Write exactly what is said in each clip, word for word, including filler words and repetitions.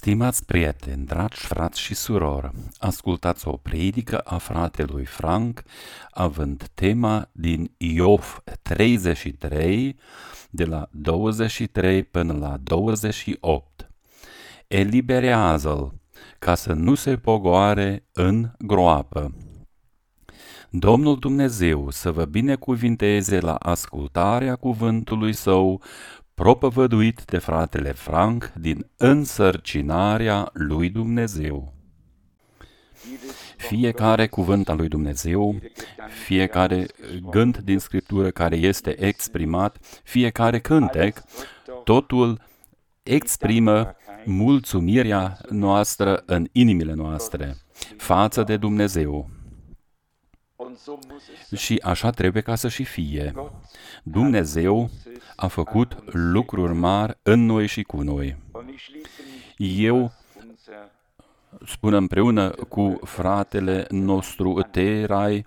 Stimați prieteni, dragi frați și surori, ascultați o predică a fratelui Frank, având tema din Iov treizeci și trei, de la douăzeci și trei până la douăzeci și opt. Eliberează-l, ca să nu se pogoare în groapă. Domnul Dumnezeu să vă binecuvinteze la ascultarea cuvântului său, propovăduit de fratele Frank din însărcinarea lui Dumnezeu. Fiecare cuvânt al lui Dumnezeu, fiecare gând din Scriptură care este exprimat, fiecare cântec, totul exprimă mulțumirea noastră în inimile noastre față de Dumnezeu. Și așa trebuie ca să și fie. Dumnezeu a făcut lucruri mari în noi și cu noi. Eu spun împreună cu fratele nostru Terai,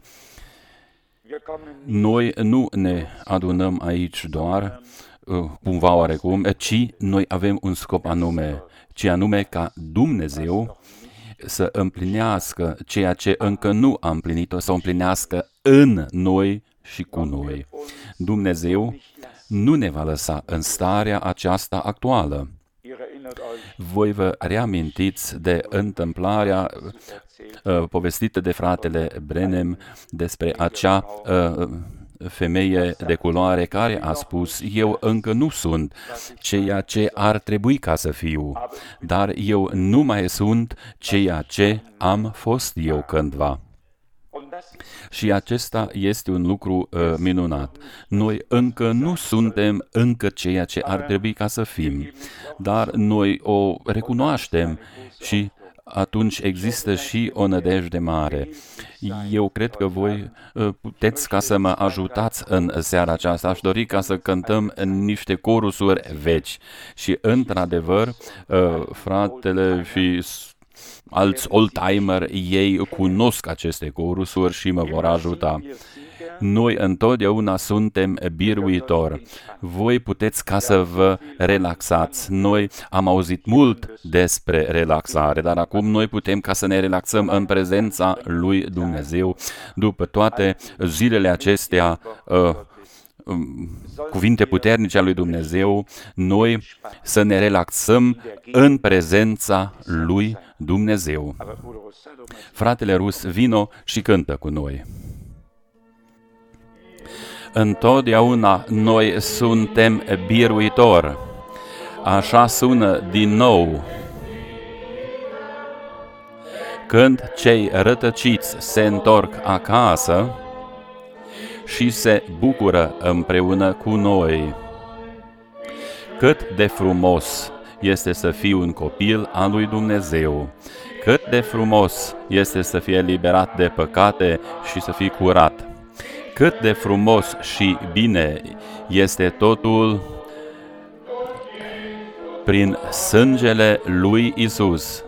noi nu ne adunăm aici doar, cumva oarecum, ci noi avem un scop anume, ce anume ca Dumnezeu să împlinească ceea ce încă nu a împlinit-o, să o împlinească în noi și cu noi. Dumnezeu nu ne va lăsa în starea aceasta actuală. Voi vă reamintiți de întâmplarea uh, povestită de fratele Branham despre acea uh, femeie de culoare care a spus: eu încă nu sunt ceea ce ar trebui ca să fiu, dar eu nu mai sunt ceea ce am fost eu cândva. Și acesta este un lucru uh, minunat. Noi încă nu suntem încă ceea ce ar trebui ca să fim, dar noi o recunoaștem și atunci există și o nădejde mare. Eu cred că voi uh, puteți ca să mă ajutați în seara aceasta. Aș dori ca să cântăm în niște corusuri vechi. Și într-adevăr, uh, fratele și alți oldtimer, ei cunosc aceste corusuri și mă vor ajuta. Noi întotdeauna suntem biruitori. Voi puteți ca să vă relaxați. Noi am auzit mult despre relaxare, dar acum noi putem ca să ne relaxăm în prezența lui Dumnezeu. După toate zilele acestea, uh, cuvinte puternice a lui Dumnezeu, noi să ne relaxăm în prezența lui Dumnezeu. Fratele Rus, vino și cântă cu noi. Întotdeauna noi suntem biruitori. Așa sună din nou. Când cei rătăciți se întorc acasă și se bucură împreună cu noi. Cât de frumos este să fii un copil al lui Dumnezeu. Cât de frumos este să fii eliberat de păcate și să fii curat. Cât de frumos și bine este totul prin sângele lui Isus.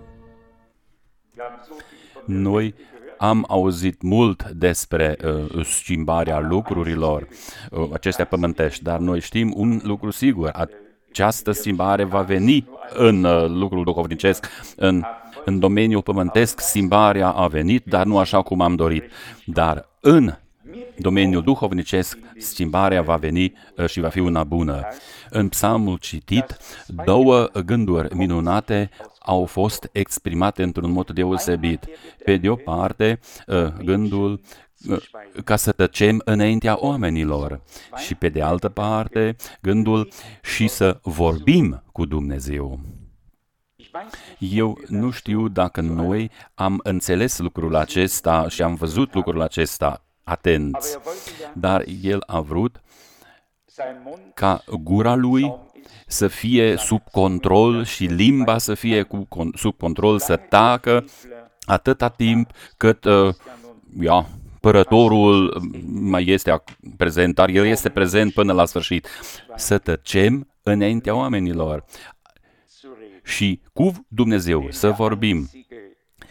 Noi am auzit mult despre uh, schimbarea lucrurilor uh, acestea pământești, dar noi știm un lucru sigur: această schimbare va veni în uh, lucrul duhovnicesc, în, în domeniul pământesc. Schimbarea a venit, dar nu așa cum am dorit. Dar în domeniul duhovnicesc, schimbarea va veni uh, și va fi una bună. În psalmul citit, două gânduri minunate au fost exprimate într-un mod deosebit. Pe de o parte, gândul ca să tăcem înaintea oamenilor și pe de altă parte, gândul și să vorbim cu Dumnezeu. Eu nu știu dacă noi am înțeles lucrul acesta și am văzut lucrul acesta atenți, dar El a vrut ca gura Lui să fie sub control și limba să fie cu, sub control, să tacă atâta timp cât uh, ia, părătorul mai este prezent, dar el este prezent până la sfârșit. Să tăcem înaintea oamenilor și cu Dumnezeu să vorbim.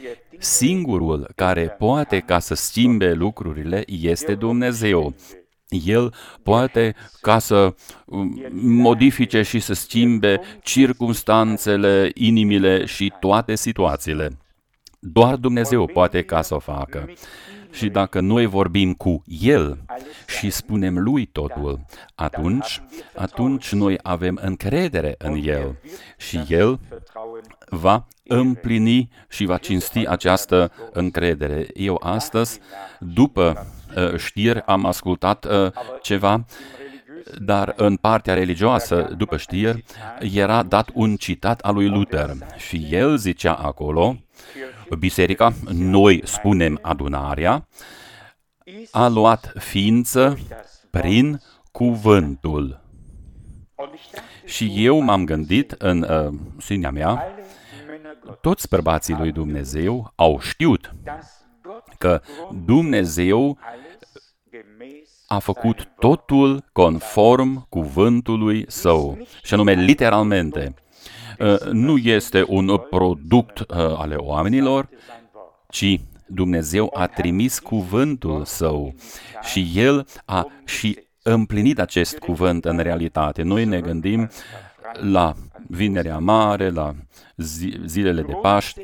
Singurul care poate ca să schimbe lucrurile este Dumnezeu. El poate ca să modifice și să schimbe circumstanțele, inimile și toate situațiile. Doar Dumnezeu poate ca să o facă. Și dacă noi vorbim cu El și spunem Lui totul, atunci, atunci noi avem încredere în El și El va împlini și va cinsti această încredere. Eu astăzi, după uh, știri, am ascultat uh, ceva, dar în partea religioasă, după știri, era dat un citat al lui Luther și el zicea acolo, biserica, noi spunem adunarea, a luat ființă prin cuvântul. Și eu m-am gândit în uh, sinea mea, toți bărbații lui Dumnezeu au știut că Dumnezeu a făcut totul conform cuvântului său, și anume literalmente. Nu este un product ale oamenilor, ci Dumnezeu a trimis cuvântul său și El a și împlinit acest cuvânt în realitate. Noi ne gândim la Vinerea Mare, la zilele de Paști.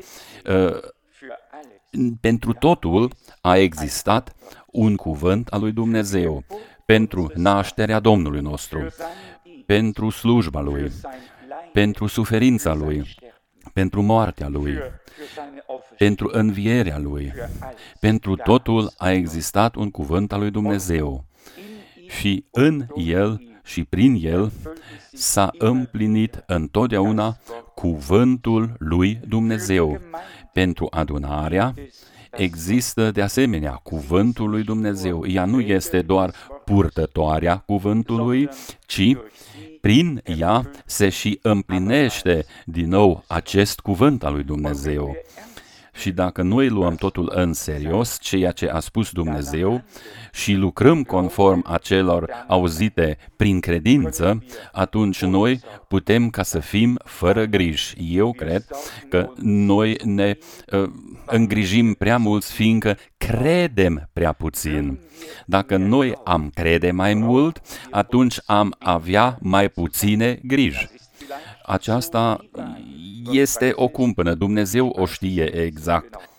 Pentru totul a existat un cuvânt al lui Dumnezeu, pentru nașterea Domnului nostru, pentru slujba Lui, pentru suferința Lui, pentru moartea Lui, pentru învierea Lui. Pentru totul a existat un cuvânt al lui Dumnezeu și în El și prin El s-a împlinit întotdeauna cuvântul lui Dumnezeu. Pentru adunarea există de asemenea cuvântul lui Dumnezeu. Ea nu este doar purtătoarea cuvântului, ci prin ea se și împlinește din nou acest cuvânt al lui Dumnezeu. Și dacă noi luăm totul în serios, ceea ce a spus Dumnezeu, și lucrăm conform acelor auzite prin credință, atunci noi putem ca să fim fără griji. Eu cred că noi ne uh, îngrijim prea mult, fiindcă credem prea puțin. Dacă noi am crede mai mult, atunci am avea mai puține griji. Aceasta este o cumpănă, Dumnezeu o știe exact.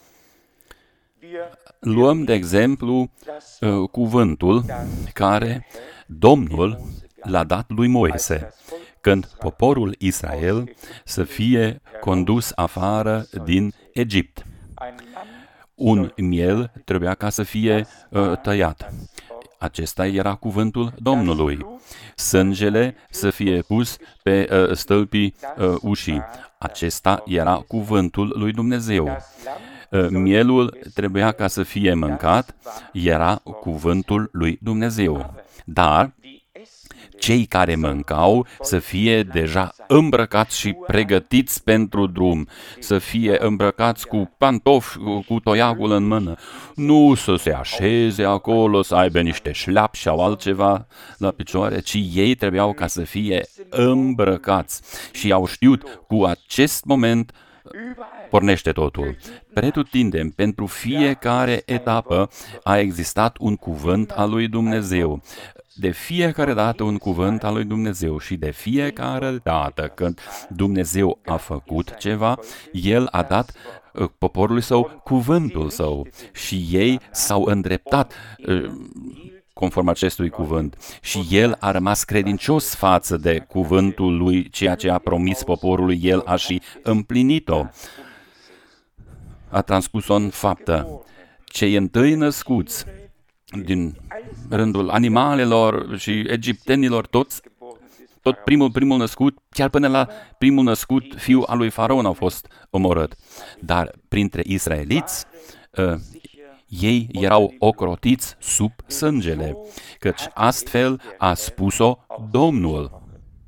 Luăm, de exemplu, cuvântul care Domnul l-a dat lui Moise, când poporul Israel să fie condus afară din Egipt. Un miel trebuia ca să fie uh, tăiat. Acesta era cuvântul Domnului. Sângele să fie pus pe uh, stâlpii uh, ușii. Acesta era cuvântul lui Dumnezeu. Uh, mielul trebuia ca să fie mâncat, era cuvântul lui Dumnezeu. Dar cei care mâncau să fie deja îmbrăcați și pregătiți pentru drum, să fie îmbrăcați cu pantofi, cu toiagul în mână, nu să se așeze acolo, să aibă niște șleapi sau altceva la picioare, ci ei trebuiau ca să fie îmbrăcați. Și au știut, cu acest moment pornește totul. Pretutindem, pentru fiecare etapă a existat un cuvânt al lui Dumnezeu. De fiecare dată un cuvânt al lui Dumnezeu și de fiecare dată când Dumnezeu a făcut ceva, El a dat poporului său cuvântul său și ei s-au îndreptat conform acestui cuvânt. Și El a rămas credincios față de cuvântul lui, ceea ce a promis poporului, El a și împlinit-o. A transpus-o în faptă. Cei întâi născuți din rândul animalelor și egiptenilor, toți, tot primul, primul născut, chiar până la primul născut, fiul al lui Faraon au fost omorât. Dar printre israeliți, uh, ei erau ocrotiți sub sângele, căci astfel a spus-o Domnul.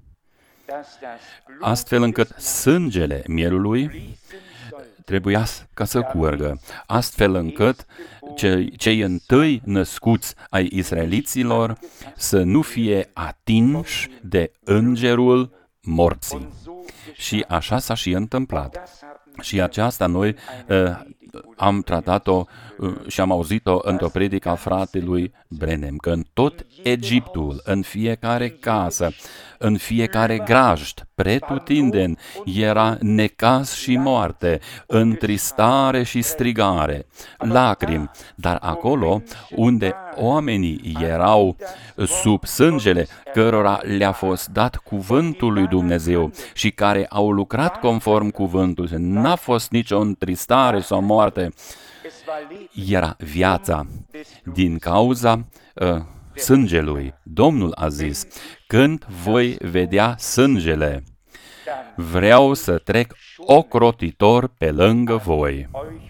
Astfel încât sângele mielului trebuia ca să curgă, astfel încât cei, cei întâi născuți ai israeliților să nu fie atinși de îngerul morții. Și așa s-a și întâmplat. Și aceasta noi uh, am tratat-o și am auzit-o într-o predică a fratelui Brenem, că în tot Egiptul, în fiecare casă, în fiecare grajd, pretutindeni, era necaz și moarte, întristare și strigare, lacrimi, dar acolo unde oamenii erau sub sângele cărora le-a fost dat cuvântul lui Dumnezeu și care au lucrat conform cuvântului, n-a fost nicio întristare sau moarte, era viața din cauza uh, sângelui. Domnul a zis, când voi vedea sângele, vreau să trec ocrotitor pe lângă voi.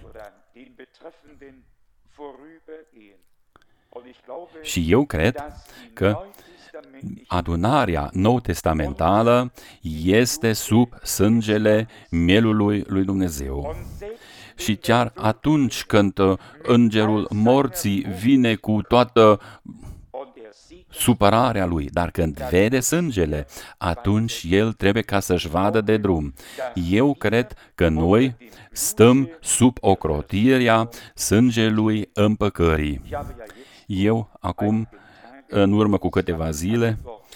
Și eu cred că adunarea nou-testamentală este sub sângele mielului lui Dumnezeu. Și chiar atunci când îngerul morții vine cu toată supărarea lui, dar când vede sângele, atunci el trebuie ca să-și vadă de drum. Eu cred că noi stăm sub ocrotirea sângelui împăcării. Eu acum, în urmă cu câteva zile,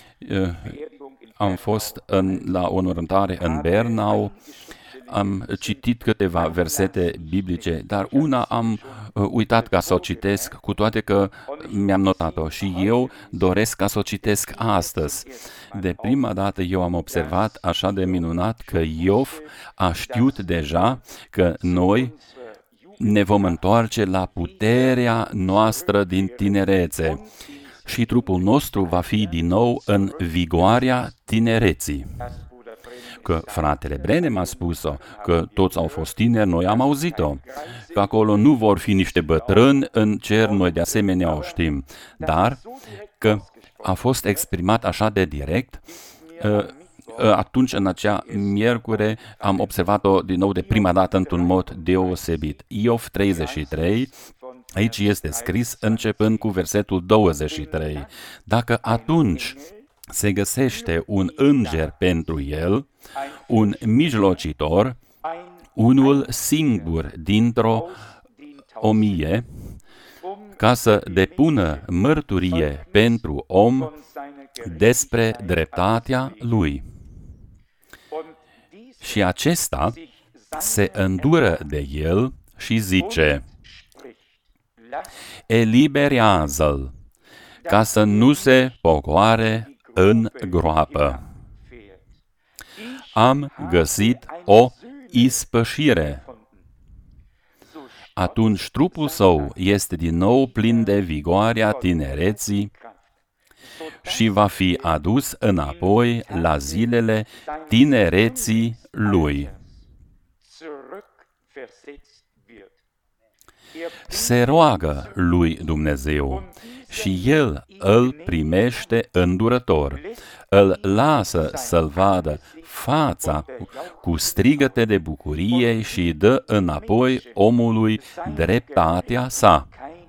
am fost în, la o înmormântare în Bernau, am citit câteva versete biblice, dar una am uh, uitat ca să o citesc, cu toate că mi-am notat-o și eu doresc ca să o citesc astăzi. De prima dată eu am observat așa de minunat că Iov a știut deja că noi ne vom întoarce la puterea noastră din tinerețe și trupul nostru va fi din nou în vigoarea tinereții. Că fratele Brenem a spus-o, că toți au fost tineri, noi am auzit-o, că acolo nu vor fi niște bătrâni în cer, noi de asemenea o știm, dar că a fost exprimat așa de direct, atunci în acea miercure am observat-o din nou de prima dată într-un mod deosebit. Iov treizeci și trei, aici este scris începând cu versetul douăzeci și trei. Dacă atunci se găsește un înger pentru el, un mijlocitor, unul singur dintr-o o mie, ca să depună mărturie pentru om despre dreptatea lui. Și acesta se îndură de el și zice, eliberează-l, ca să nu se pogoare în groapă. Am găsit o ispășire. Atunci trupul său este din nou plin de vigoarea tinereții și va fi adus înapoi la zilele tinereții lui. Se roagă lui Dumnezeu și el îl primește îndurător, îl lasă să-l vadă fața cu strigăte de bucurie și dă înapoi omului dreptatea sa.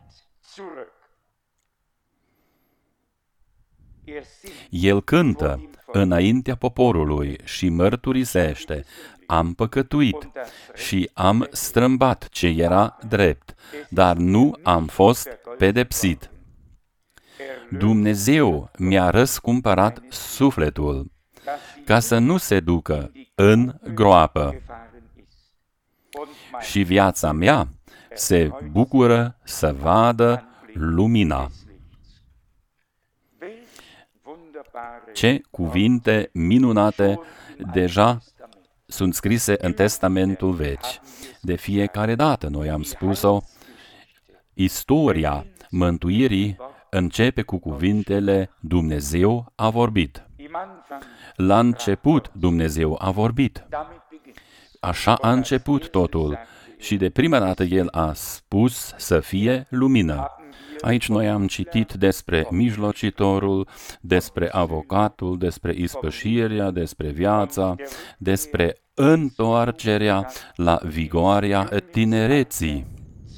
El cântă înaintea poporului și mărturisește, am păcătuit și am strâmbat ce era drept, dar nu am fost pedepsit. Dumnezeu mi-a răscumpărat sufletul, ca să nu se ducă în groapă. Și viața mea se bucură să vadă lumina. Ce cuvinte minunate deja sunt scrise în Testamentul Vechi. De fiecare dată noi am spus-o, istoria mântuirii începe cu cuvintele Dumnezeu a vorbit. La început Dumnezeu a vorbit. Așa a început totul și de prima dată El a spus să fie lumină. Aici noi am citit despre mijlocitorul, despre avocatul, despre ispășirea, despre viața, despre întoarcerea la vigoarea tinereții.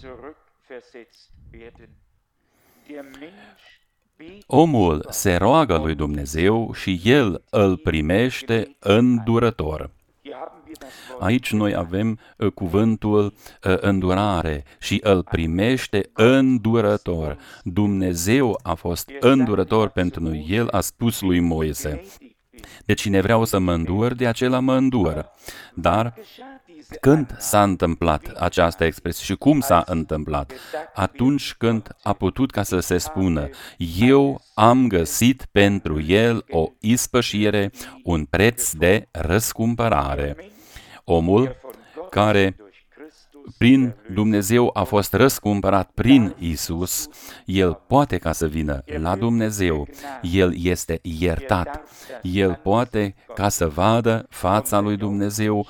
Omul se roagă lui Dumnezeu și El îl primește îndurător. Aici noi avem uh, cuvântul uh, îndurare și îl primește îndurător. Dumnezeu a fost îndurător pentru noi. El a spus lui Moise: de cine vreau să mă îndur, de acela mă îndur. Dar când s-a întâmplat această expresie și cum s-a întâmplat? Atunci când a putut ca să se spună: eu am găsit pentru el o ispășire, un preț de răscumpărare. Omul care prin Dumnezeu a fost răscumpărat prin Isus, el poate ca să vină la Dumnezeu, el este iertat, el poate ca să vadă fața lui Dumnezeu.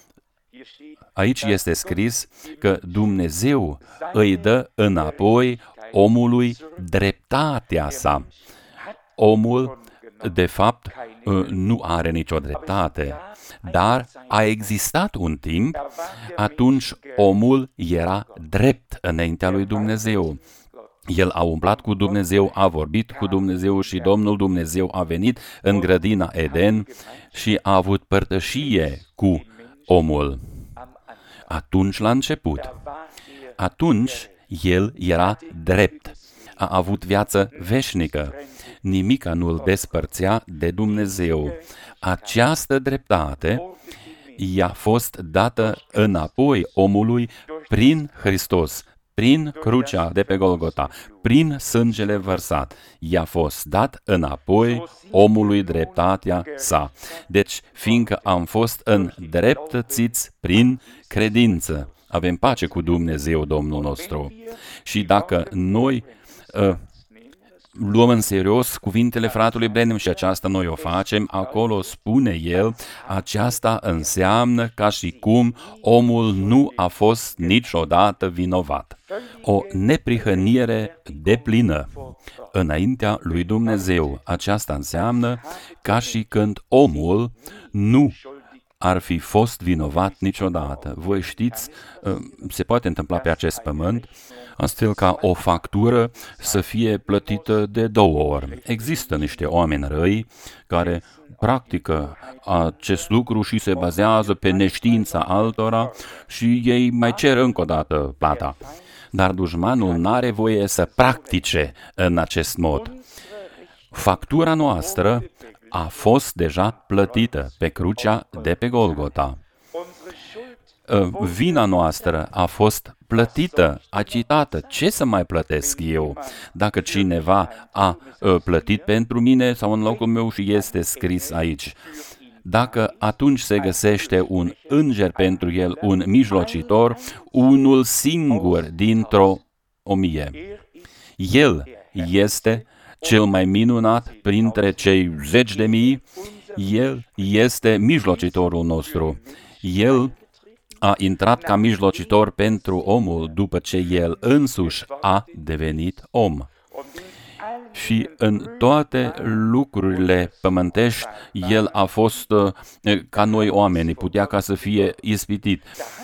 Aici este scris că Dumnezeu îi dă înapoi omului dreptatea sa. Omul, de fapt, nu are nicio dreptate, dar a existat un timp, atunci omul era drept înaintea lui Dumnezeu. El a umblat cu Dumnezeu, a vorbit cu Dumnezeu și Domnul Dumnezeu a venit în grădina Eden și a avut părtășie cu omul. Atunci la început. Atunci el era drept. A avut viață veșnică. Nimica nu-l despărțea de Dumnezeu. Această dreptate i-a fost dată înapoi omului prin Hristos, prin crucea de pe Golgota, prin sângele vărsat. I-a fost dat înapoi omului dreptatea sa. Deci, fiindcă am fost îndreptățiți prin credință, avem pace cu Dumnezeu, Domnul nostru. Și dacă noi uh, luăm în serios cuvintele fratului Branham și aceasta noi o facem, acolo spune el, aceasta înseamnă ca și cum omul nu a fost niciodată vinovat. O neprihănire deplină înaintea lui Dumnezeu. Aceasta înseamnă ca și când omul nu ar fi fost vinovat niciodată. Voi știți, se poate întâmpla pe acest pământ, astfel ca o factură să fie plătită de două ori. Există niște oameni răi care practică acest lucru și se bazează pe neștiința altora și ei mai cer încă o dată plata. Dar dușmanul n-are voie să practice în acest mod. Factura noastră a fost deja plătită pe crucea de pe Golgota. Vina noastră a fost plătită, acitată. Ce să mai plătesc eu? Dacă cineva a plătit pentru mine sau în locul meu și este scris aici. Dacă atunci se găsește un înger pentru el, un mijlocitor, unul singur dintr-o o mie. El este cel mai minunat printre cei zeci de mii, el este mijlocitorul nostru. El a intrat ca mijlocitor pentru omul după ce el însuși a devenit om. Și în toate lucrurile pământești, el a fost ca noi oameni, putea ca să fie ispitit.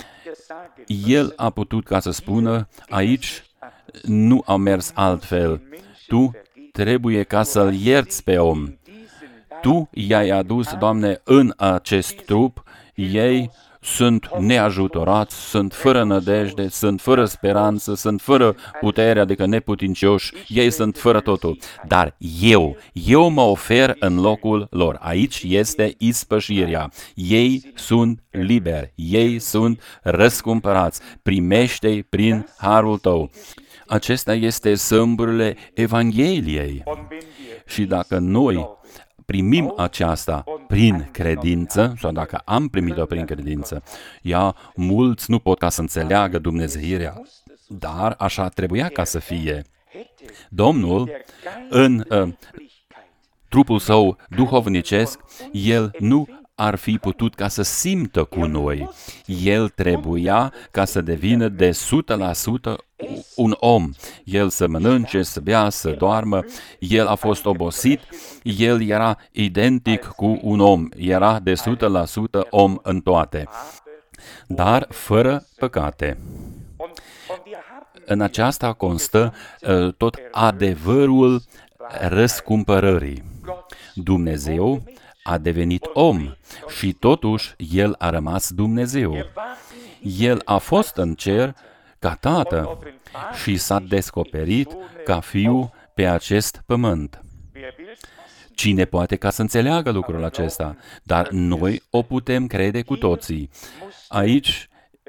El a putut ca să spună, aici nu a mers altfel. Tu trebuie ca să-l ierți pe om. Tu i-ai adus, Doamne, în acest trup, ei sunt neajutorați, sunt fără nădejde, sunt fără speranță, sunt fără putere, adică neputincioși, ei sunt fără totul. Dar eu, eu mă ofer în locul lor. Aici este ispășirea. Ei sunt liberi, ei sunt răscumpărați. Primește-i prin harul tău. Acesta este sâmburile Evangheliei. Și dacă noi primim aceasta prin credință, sau dacă am primit-o prin credință, ea, mulți nu pot ca să înțeleagă dumnezeirea, dar așa trebuia ca să fie. Domnul, în uh, trupul său duhovnicesc, el nu ar fi putut ca să simtă cu noi. El trebuia ca să devină de o sută la sută un om. El să mănânce, să bea, să doarmă. El a fost obosit. El era identic cu un om. Era de o sută la sută om în toate. Dar fără păcate. În aceasta constă uh, tot adevărul răscumpărării. Dumnezeu a devenit om și totuși El a rămas Dumnezeu. El a fost în cer ca Tată și s-a descoperit ca Fiu pe acest pământ. Cine poate ca să înțeleagă lucrul acesta? Dar noi o putem crede cu toții. Aici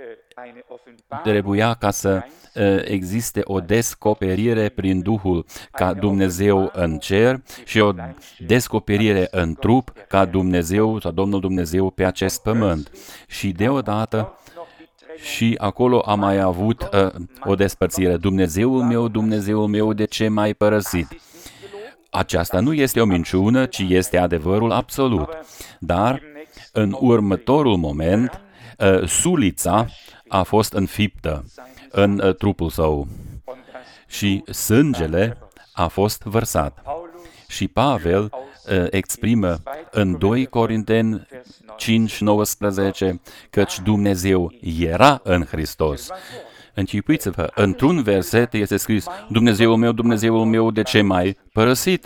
trebuia ca să existe o descoperire prin Duhul ca Dumnezeu în cer și o descoperire în trup ca Dumnezeu sau Domnul Dumnezeu pe acest pământ. Și deodată și acolo am mai avut uh, o despărțire. Dumnezeul meu, Dumnezeul meu, de ce m-ai părăsit? Aceasta nu este o minciună, ci este adevărul absolut. Dar în următorul moment, uh, sulița a fost înfiptă în uh, trupul său și sângele a fost vărsat. Și Pavel uh, exprimă în doi Corinteni cinci nouăsprezece căci Dumnezeu era în Hristos. Închipuiți-vă, într-un verset este scris: Dumnezeul meu, Dumnezeul meu, de ce m-ai părăsit?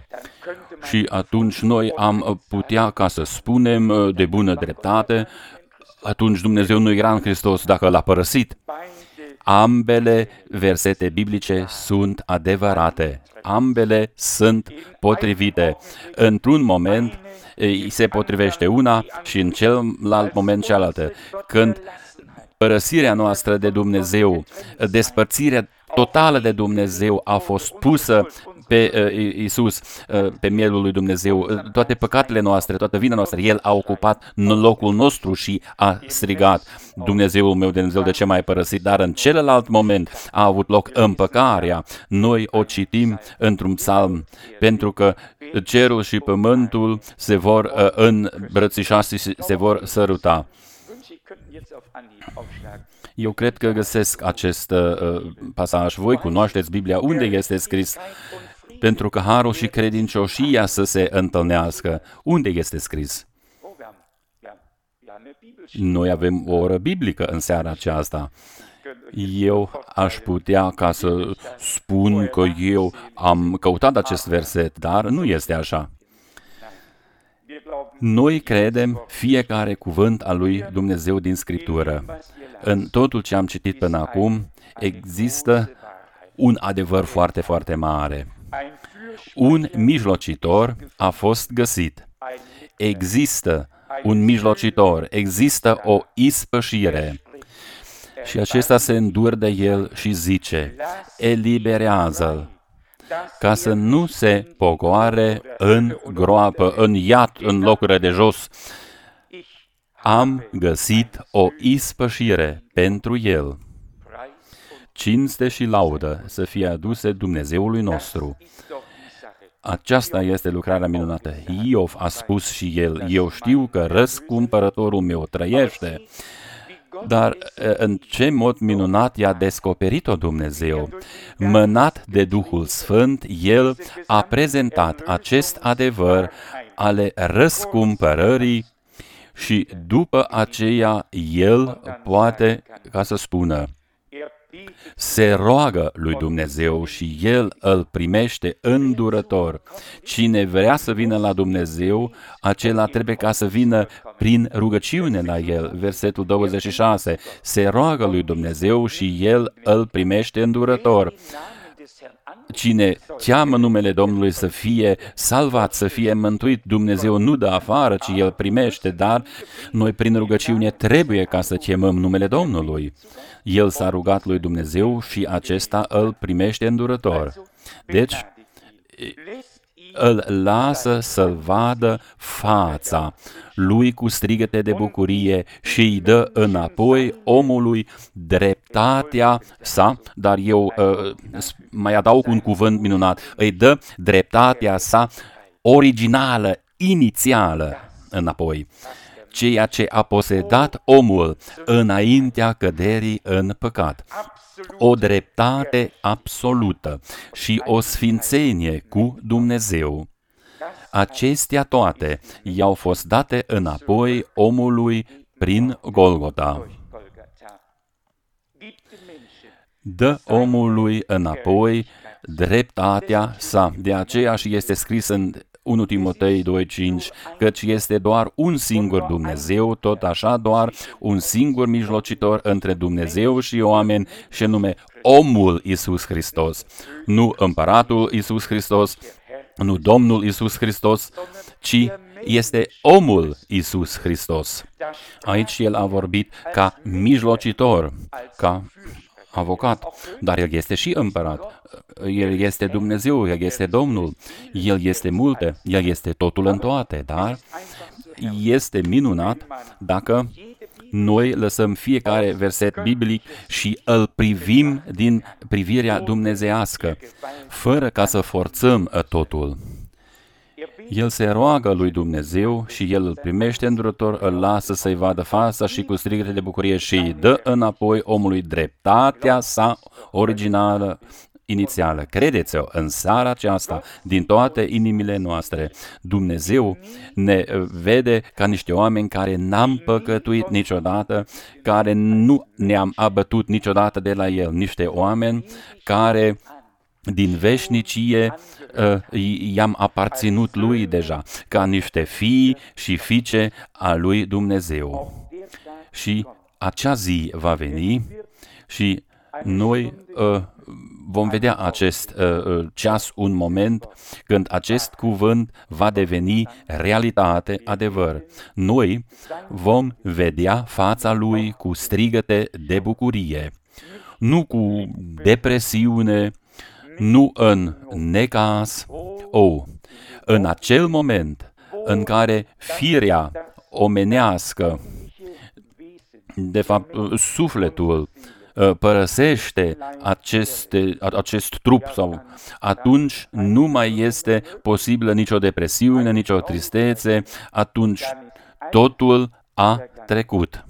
Și atunci noi am putea ca să spunem de bună dreptate, atunci Dumnezeu nu era în Hristos dacă l-a părăsit. Ambele versete biblice sunt adevărate. Ambele sunt potrivite. Într-un moment îi se potrivește una și în celălalt moment cealaltă. Când părăsirea noastră de Dumnezeu, despărțirea totală de Dumnezeu a fost pusă pe uh, Iisus, uh, pe mielul lui Dumnezeu, uh, toate păcatele noastre, toată vina noastră, El a ocupat locul nostru și a strigat: Dumnezeul meu, Dumnezeu, de ce m-ai părăsit? Dar în celălalt moment a avut loc împăcarea. Noi o citim într-un psalm, pentru că cerul și pământul se vor uh, îmbrățișa și se vor săruta. Eu cred că găsesc acest uh, pasaj. Voi cunoașteți Biblia. Unde este scris? Pentru că harul și credincioșia să se întâlnească. Unde este scris? Noi avem o oră biblică în seara aceasta. Eu aș putea ca să spun că eu am căutat acest verset, dar nu este așa. Noi credem fiecare cuvânt al lui Dumnezeu din Scriptură. În totul ce am citit până acum, există un adevăr foarte, foarte mare. Un mijlocitor a fost găsit. Există un mijlocitor, există o ispășire. Și acesta se îndur de el și zice: eliberează-l, ca să nu se pogoare în groapă, în iad, în locurile de jos. Am găsit o ispășire pentru el. Cinste și laudă să fie aduse Dumnezeului nostru. Aceasta este lucrarea minunată. Iov a spus și el: eu știu că răscumpărătorul meu trăiește. Dar în ce mod minunat i-a descoperit-o Dumnezeu? Mânat de Duhul Sfânt, El a prezentat acest adevăr ale răscumpărării și după aceea El poate ca să spună: se roagă lui Dumnezeu și El îl primește îndurător. Cine vrea să vină la Dumnezeu, acela trebuie ca să vină prin rugăciune la El. Versetul douăzeci și șase. Se roagă lui Dumnezeu și El îl primește îndurător. Cine cheamă numele Domnului să fie salvat, să fie mântuit, Dumnezeu nu dă afară, ci El primește, dar noi prin rugăciune trebuie ca să chemăm numele Domnului. El s-a rugat lui Dumnezeu și acesta îl primește îndurător. Deci, îl lasă să-l vadă fața lui cu strigăte de bucurie și îi dă înapoi omului dreptatea sa, dar eu uh, mai adaug un cuvânt minunat, îi dă dreptatea sa originală, inițială înapoi, ceea ce a posedat omul înaintea căderii în păcat. O dreptate absolută și o sfințenie cu Dumnezeu. Acestea toate i-au fost date înapoi omului prin Golgota. Dă omului înapoi dreptatea sa. De aceea și este scris în unu Timotei doi cinci, căci este doar un singur Dumnezeu, tot așa doar un singur mijlocitor între Dumnezeu și oameni, și anume omul Iisus Hristos. Nu împăratul Iisus Hristos, nu Domnul Iisus Hristos, ci este omul Iisus Hristos. Aici el a vorbit ca mijlocitor, ca avocat, dar el este și împărat. El este Dumnezeu, el este Domnul, el este multe, el este totul în toate, dar este minunat dacă noi lăsăm fiecare verset biblic și îl privim din privirea dumnezeiască, fără ca să forțăm totul. El se roagă lui Dumnezeu și el îl primește îndurător, îl lasă să-i vadă fața și cu strigăte de bucurie și îi dă înapoi omului dreptatea sa originală, inițială. Credeți-o, în seara aceasta, din toate inimile noastre, Dumnezeu ne vede ca niște oameni care n-am păcătuit niciodată, care nu ne-am abătut niciodată de la El, niște oameni care din veșnicie i-am aparținut Lui deja, ca niște fii și fiice a Lui Dumnezeu. Și acea zi va veni și noi uh, vom vedea acest uh, ceas, un moment, când acest cuvânt va deveni realitate, adevăr. Noi vom vedea fața Lui cu strigăte de bucurie, nu cu depresiune, nu în necaz. Oh, în acel moment în care firea omenească, de fapt sufletul, părăsește aceste, acest trup, sau atunci nu mai este posibilă nicio depresiune, nicio tristețe, atunci totul a trecut.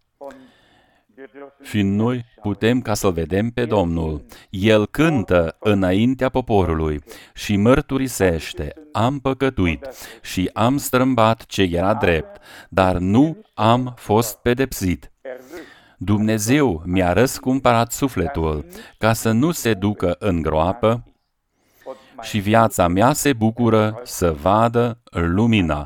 Și noi putem ca să-L vedem pe Domnul. El cântă înaintea poporului și mărturisește: am păcătuit și am strâmbat ce era drept, dar nu am fost pedepsit. Dumnezeu mi-a răscumpărat sufletul ca să nu se ducă în groapă și viața mea se bucură să vadă lumina.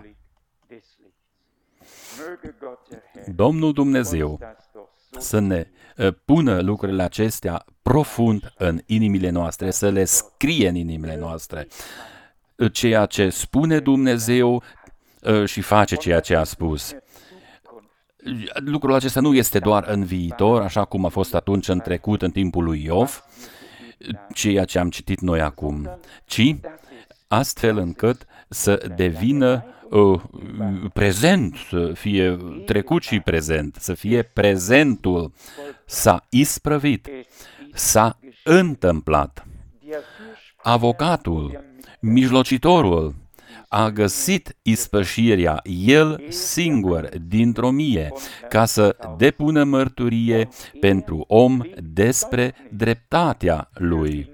Domnul Dumnezeu să ne pună lucrurile acestea profund în inimile noastre, să le scrie în inimile noastre. Ceea ce spune Dumnezeu și face ceea ce a spus. Lucrul acesta nu este doar în viitor, așa cum a fost atunci în trecut, în timpul lui Iov, ceea ce am citit noi acum, ci astfel încât să devină uh, prezent, să fie trecut și prezent, să fie prezentul, s-a isprăvit, s-a întâmplat. Avocatul, mijlocitorul, a găsit ispășirea el singur dintr-o mie, ca să depună mărturie pentru om despre dreptatea lui.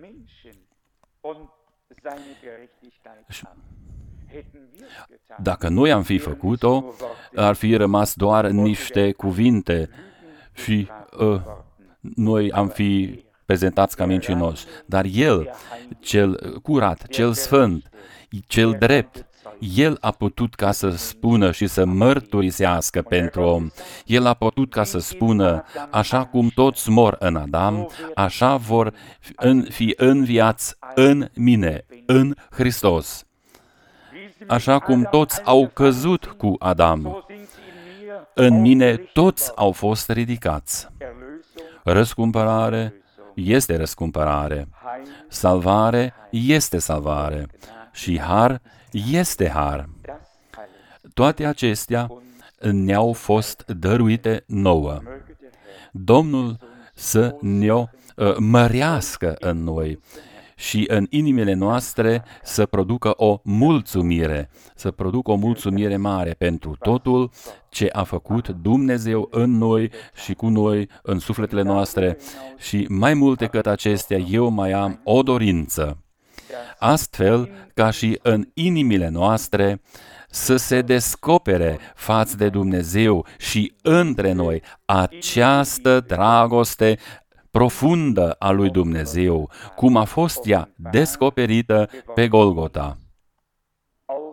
Dacă noi am fi făcut-o, ar fi rămas doar niște cuvinte și uh, noi am fi prezentați ca mincinoși. Dar El, cel curat, cel sfânt, cel drept, El a putut ca să spună și să mărturisească pentru om. El a putut ca să spună: așa cum toți mor în Adam, așa vor fi înviați în mine, în Hristos. Așa cum toți au căzut cu Adam, în mine toți au fost ridicați. Răscumpărare este răscumpărare, salvare este salvare și har este har. Toate acestea ne-au fost dăruite nouă. Domnul să ne-o uh, mărească în noi și în inimile noastre să producă o mulțumire, să producă o mulțumire mare pentru totul ce a făcut Dumnezeu în noi și cu noi, în sufletele noastre. Și mai mult decât acestea, eu mai am o dorință, astfel ca și în inimile noastre să se descopere față de Dumnezeu și între noi această dragoste profundă a lui Dumnezeu, cum a fost ea descoperită pe Golgota.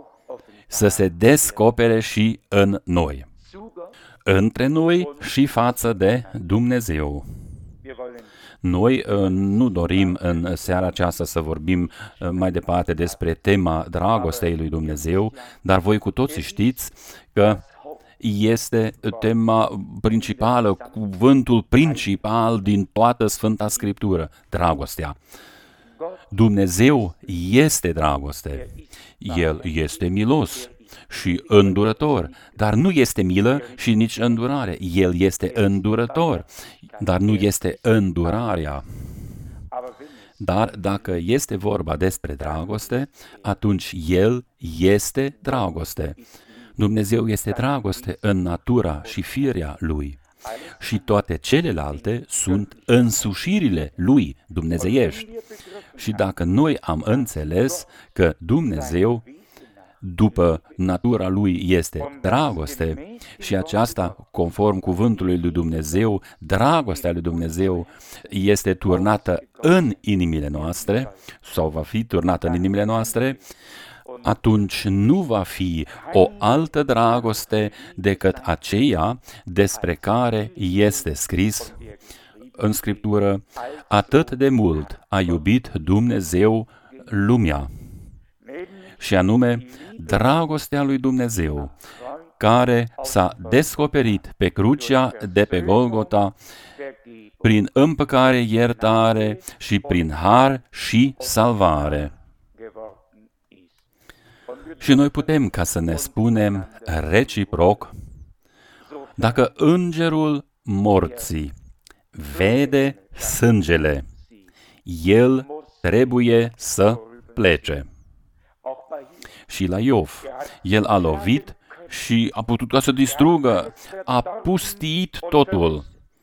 să se descopere și în noi, între noi și față de Dumnezeu. Noi nu dorim în seara aceasta să vorbim mai departe despre tema dragostei lui Dumnezeu, dar voi cu toții știți că este tema principală, cuvântul principal din toată Sfânta Scriptură, dragostea. Dumnezeu este dragoste. El este milos și îndurător, dar nu este milă și nici îndurare. El este îndurător, dar nu este îndurarea. Dar dacă este vorba despre dragoste, atunci El este dragoste. Dumnezeu este dragoste în natura și firea Lui. Și toate celelalte sunt însușirile Lui dumnezeiești. Și dacă noi am înțeles că Dumnezeu, după natura Lui, este dragoste și aceasta, conform cuvântului lui Dumnezeu, dragostea lui Dumnezeu este turnată în inimile noastre sau va fi turnată în inimile noastre, atunci nu va fi o altă dragoste decât aceea despre care este scris în Scriptură: atât de mult a iubit Dumnezeu lumea, și anume dragostea lui Dumnezeu, care s-a descoperit pe crucea de pe Golgota prin împăcare, iertare și prin har și salvare. Și noi putem ca să ne spunem reciproc: dacă îngerul morții vede sângele, el trebuie să plece. Și la Iov, el a lovit și a putut ca să distrugă, a pustiit totul.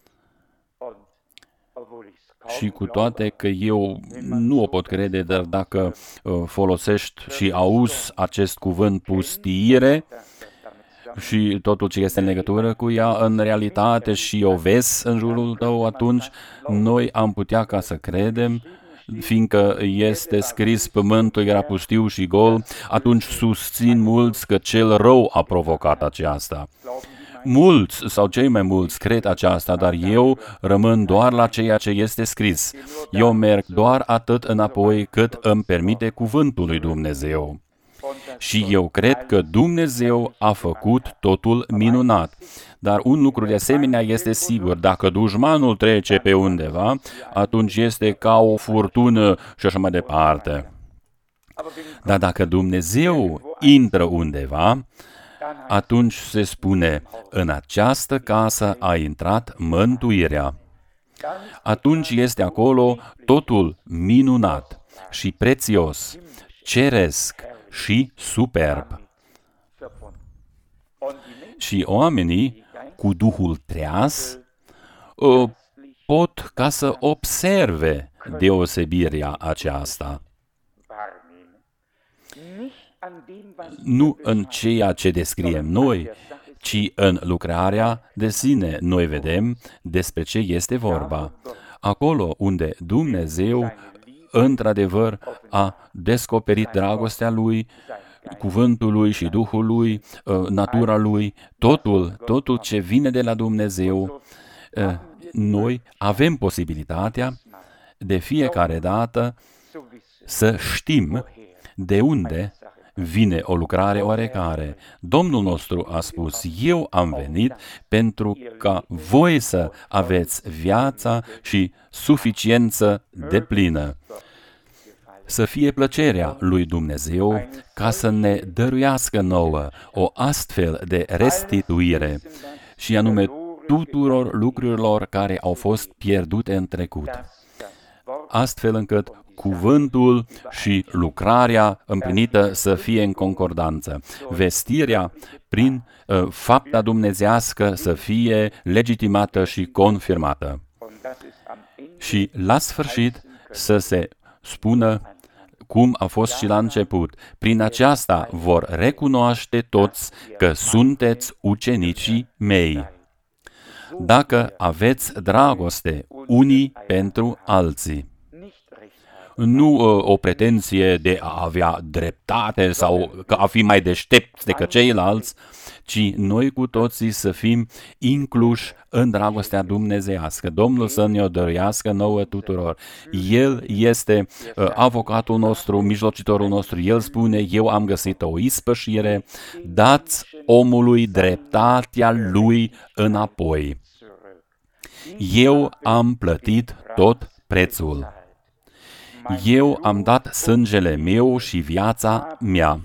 Și cu toate că eu nu o pot crede, dar dacă folosești și auzi acest cuvânt pustiire și totul ce este în legătură cu ea în realitate și o vezi în jurul tău, atunci noi am putea ca să credem, fiindcă este scris pământul era pustiu și gol, atunci susțin mulți că cel rău a provocat aceasta. Mulți sau cei mai mulți cred aceasta, dar eu rămân doar la ceea ce este scris. Eu merg doar atât înapoi cât îmi permite cuvântul lui Dumnezeu. Și eu cred că Dumnezeu a făcut totul minunat. Dar un lucru de asemenea este sigur: dacă dușmanul trece pe undeva, atunci este ca o furtună și așa mai departe. Dar dacă Dumnezeu intră undeva, atunci se spune: în această casă a intrat mântuirea. Atunci este acolo totul minunat și prețios, ceresc și superb. Și oamenii cu Duhul treaz pot ca să observe deosebirea aceasta. Nu în ceea ce descriem noi, ci în lucrarea de sine noi vedem despre ce este vorba. Acolo unde Dumnezeu într-adevăr a descoperit dragostea Lui, cuvântul Lui și Duhul Lui, natura Lui, totul, totul ce vine de la Dumnezeu, noi avem posibilitatea de fiecare dată să știm de unde vine o lucrare oarecare. Domnul nostru a spus: eu am venit pentru ca voi să aveți viața și suficiență deplină. Să fie plăcerea lui Dumnezeu ca să ne dăruiască nouă o astfel de restituire, și anume tuturor lucrurilor care au fost pierdute în trecut, astfel încât cuvântul și lucrarea împlinită să fie în concordanță. Vestirea prin uh, fapta dumnezească să fie legitimată și confirmată. Și la sfârșit să se spună, cum a fost și la început: prin aceasta vor recunoaște toți că sunteți ucenicii mei, dacă aveți dragoste unii pentru alții. nu uh, o pretenție de a avea dreptate sau că a fi mai deștepți decât ceilalți, ci noi cu toții să fim incluși în dragostea dumnezeiască. Domnul să ne-o dăruiască nouă tuturor. El este uh, avocatul nostru, mijlocitorul nostru. El spune, eu am găsit o ispășire, dați omului dreptatea lui înapoi. Eu am plătit tot prețul. Eu am dat sângele meu și viața mea.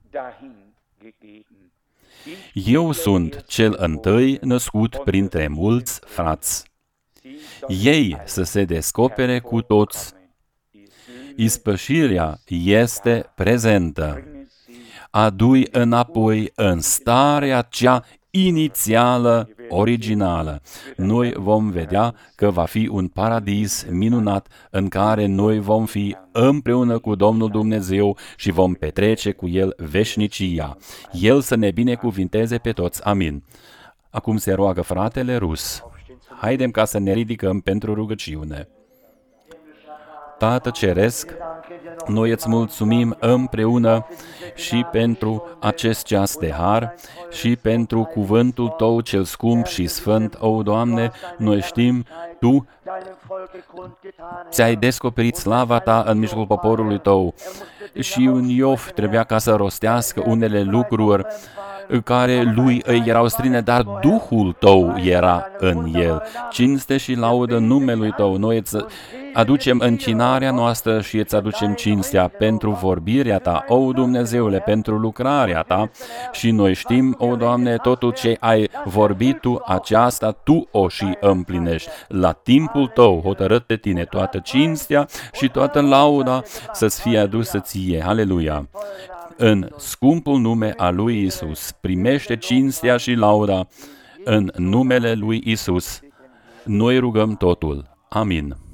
Eu sunt cel întâi născut printre mulți frați. Ei să se descopere cu toți. Ispășirea este prezentă. Adu-i înapoi în starea cea inițială, originală. Noi vom vedea că va fi un paradis minunat în care noi vom fi împreună cu Domnul Dumnezeu și vom petrece cu El veșnicia. El să ne binecuvinteze pe toți. Amin. Acum se roagă fratele Rus. Haidem ca să ne ridicăm pentru rugăciune. Tată Ceresc, noi îți mulțumim împreună și pentru acest ceas de har și pentru cuvântul Tău cel scump și sfânt. O, Doamne, noi știm, Tu ți-ai descoperit slava Ta în mijlocul poporului Tău și un Iov trebuia ca să rostească unele lucruri care lui îi erau strine, dar Duhul Tău era în el. Cinste și laudă numelui Tău. Noi îți aducem închinarea noastră și îți aducem cinstea pentru vorbirea Ta, o Dumnezeule, pentru lucrarea Ta și noi știm, o Doamne, totul ce ai vorbit Tu, aceasta Tu o și împlinești. La timpul Tău, hotărât de Tine, toată cinstea și toată lauda să-ți fie adusă Ție. Aleluia! În scumpul nume al lui Isus, primește cinstea și lauda în numele lui Isus. Noi rugăm totul. Amin.